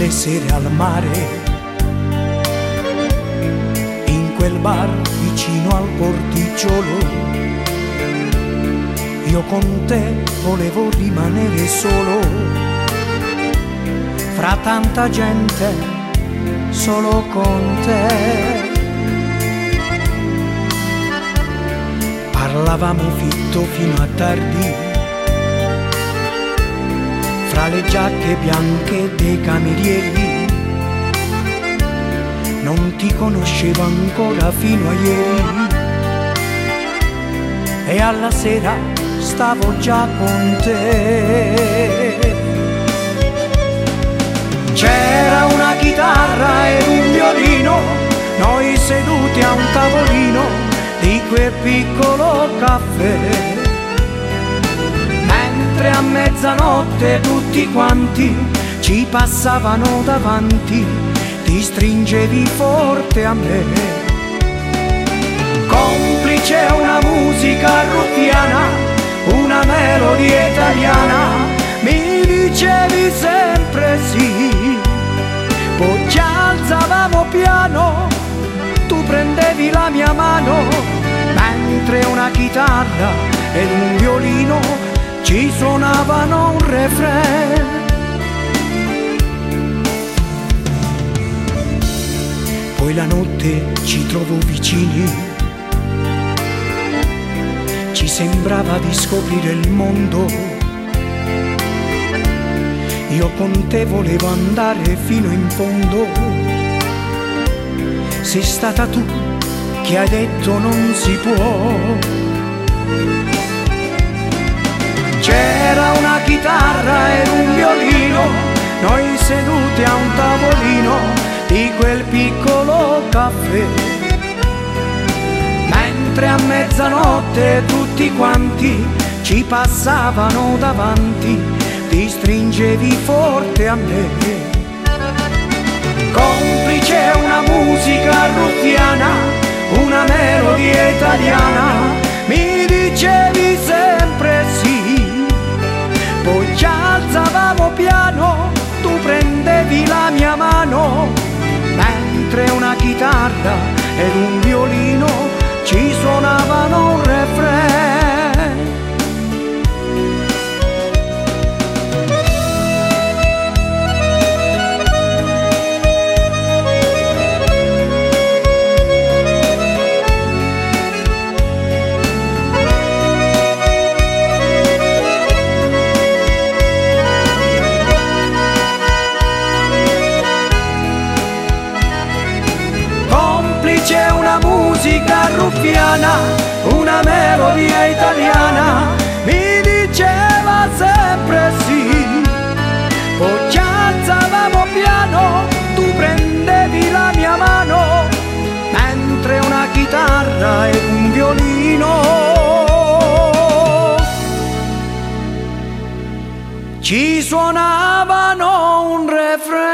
le sere al mare, in quel bar vicino al porticciolo, io con te volevo rimanere solo, fra tanta gente, solo con te. Parlavamo fitto fino a tardi, fra le giacche bianche dei camerieri. Non ti conoscevo ancora fino a ieri, e alla sera stavo già con te. C'era una chitarra e un violino, noi seduti a un tavolino di quel piccolo caffè, mentre a mezzanotte tutti quanti ci passavano davanti, ti stringevi forte a me. Complice una musica ruffiana, una melodia italiana, mi dicevi sempre sì. Poi ci alzavamo piano, tu prendevi la mia mano, mentre una chitarra ed un violino ci suonavano un refrain. Poi la notte ci trovò vicini, ci sembrava di scoprire il mondo. Io con te volevo andare fino in fondo, sei stata tu che hai detto non si può. C'era una chitarra ed un violino, noi seduti a un tavolino di quel piccolo caffè, mentre a mezzanotte tutti quanti ci passavano davanti, ti stringevi forte a me. Complice una musica ruffiana, una melodia italiana, mi dicevi sempre sì. Poi ci alzavamo piano, tu prendevi la mia mano, mentre una chitarra ed un violino ci suonavano un refrain. C'è una musica ruffiana, una melodia italiana, mi diceva sempre sì. Poi ci alzavamo piano, tu prendevi la mia mano, mentre una chitarra e un violino ci suonavano un refrain.